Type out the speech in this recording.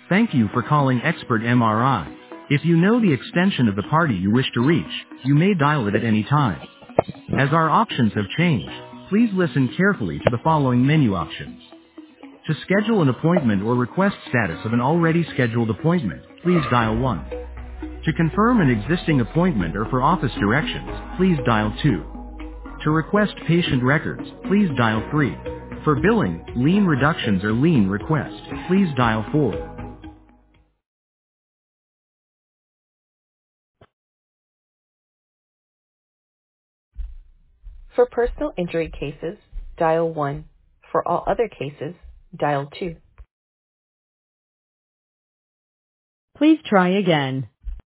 Thank you for calling Expert MRI. If you know the extension of the party you wish to reach, you may dial it at any time. As our options have changed, please listen carefully to the following menu options. To schedule an appointment or request status of an already scheduled appointment, please dial 1. To confirm an existing appointment or for office directions, please dial 2. To request patient records, please dial 3. For billing, lien reductions or lien request, please dial 4. For personal injury cases, dial 1. For all other cases, dial 2. Please try again.